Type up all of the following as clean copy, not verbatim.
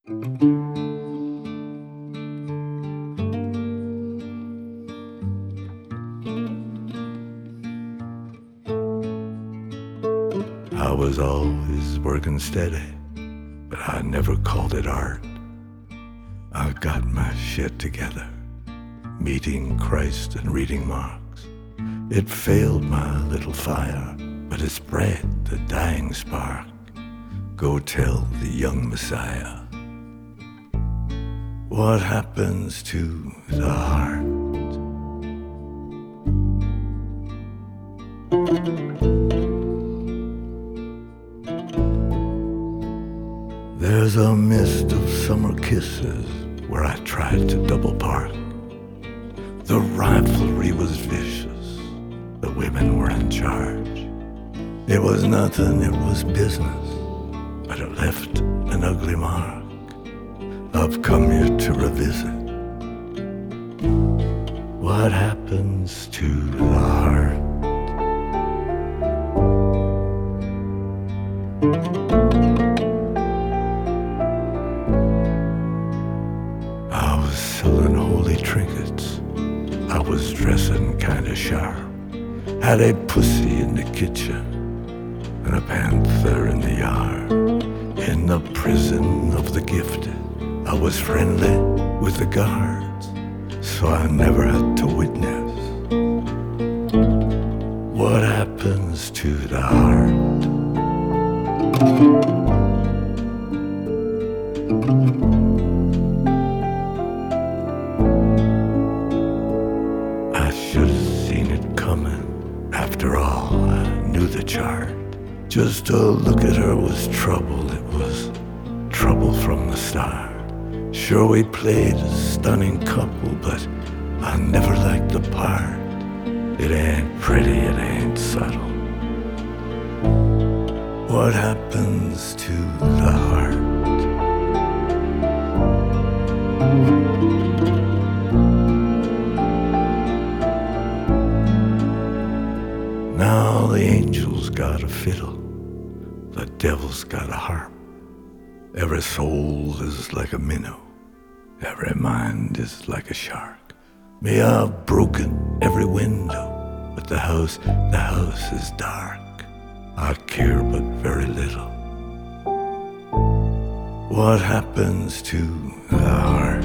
I was always working steady, but I never called it art. I got my shit together, meeting Christ and reading Marx. It failed my little fire, but it spread the dying spark. Go tell the young Messiah what happens to the heart. There's a mist of summer kisses where I tried to double park. The rivalry was vicious, the women were in charge. It was nothing, it was business, but it left an ugly mark. I've come here to revisit what happens to the heart. I was selling holy trinkets, I was dressing kinda sharp. Had a pussy in the kitchen and a panther in the yard. In the prison of the gifted, I was friendly with the guards, so I never had to witness what happens to the heart. I should have seen it coming. After all, I knew the chart. Just to look at her was trouble. It was trouble from the start. Sure, we played a stunning couple, but I never liked the part. It ain't pretty, it ain't subtle. What happens to the heart? Now the angel's got a fiddle, the devil's got a harp. Every soul is like a minnow, every mind is like a shark. May I've broken every window, but the house is dark. I care but very little. What happens to the heart?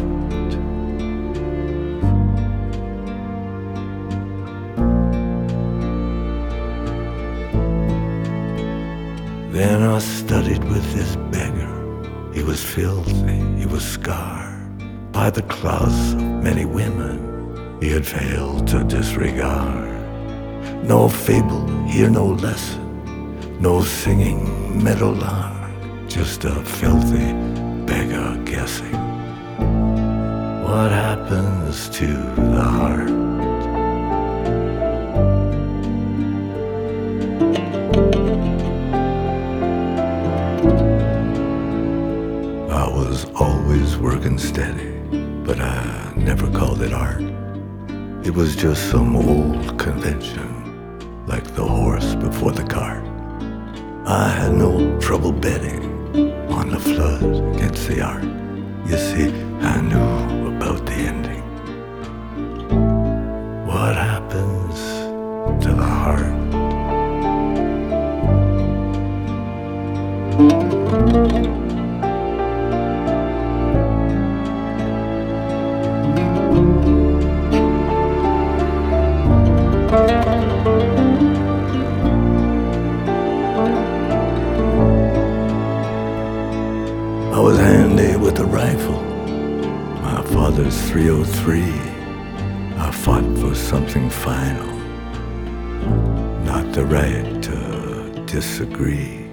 Then I studied with this beggar. He was filthy, he was scarred by the claws of many women he had failed to disregard. No fable, here no lesson, no singing meadowlark, just a filthy beggar guessing what happens to the heart. I was always working steady, but I never called it art. It was just some old convention, like the horse before the cart. I had no trouble betting on the flood against the ark. You see, I knew about the ending. What happens to the heart? I was handy with a rifle, my father's .303. I fought for something final, not the right to disagree.